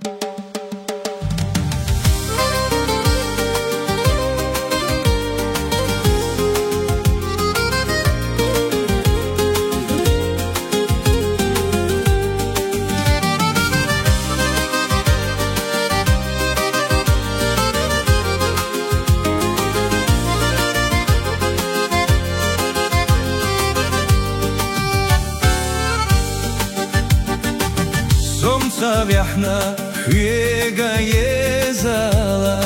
Somca vjahna hujega jezala,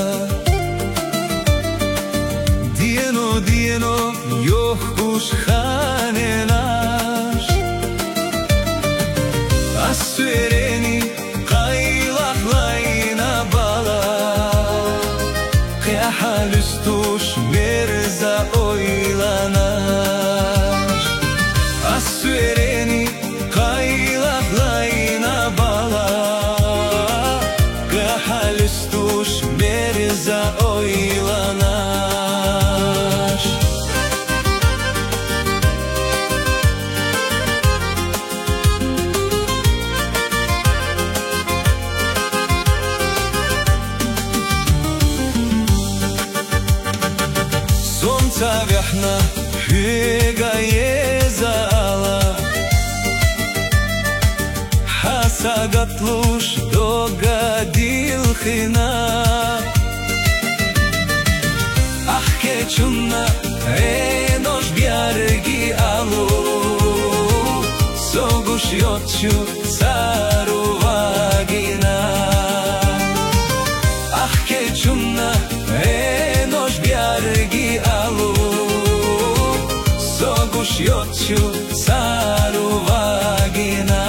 Dijeno, dijeno, johkuš hane naš, A suereni kaylak layna bala, Kehal üstuş merza oylanaş, A suereni kaylak layna bala, Kehal üstuş merza oylanaş. Somca vjahna hujega jezala, Hasagatluš dogadilhina, Ah keçunna enoš bjargi alu, Soguš jotču caru vagina, Ah keçunna enoš bjargi alu, Soguš jotču caru vagina.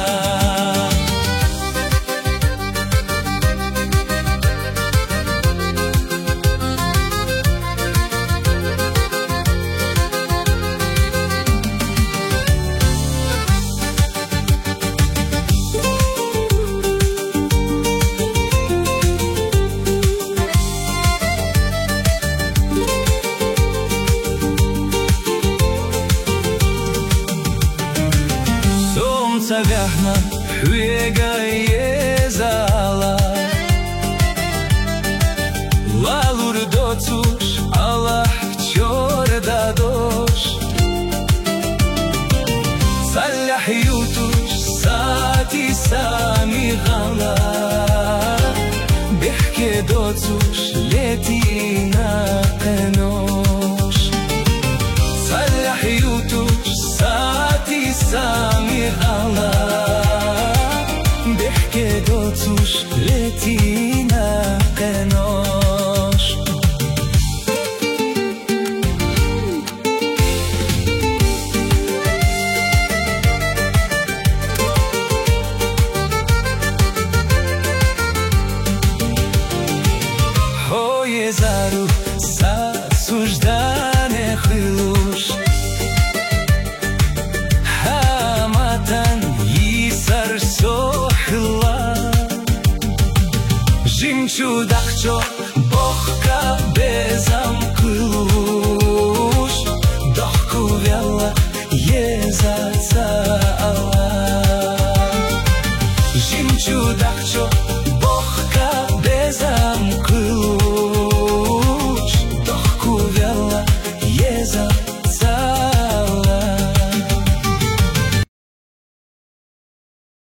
Somca vjahna hujega jezala, Lalur docuš, Allah čorda doš, Saljah jutuš, sati sami gala, Bihke docuš, leti na kenoš, Saljah jutuš, sati sami gala, Bihke docuš, leti na kenoš. Hoje zaru sasuždane hluš, Hamatan yisar sohla, Jimču dakčo bohka bezam kluš, Dohku vjala jezaca Allah, Jimču dakčo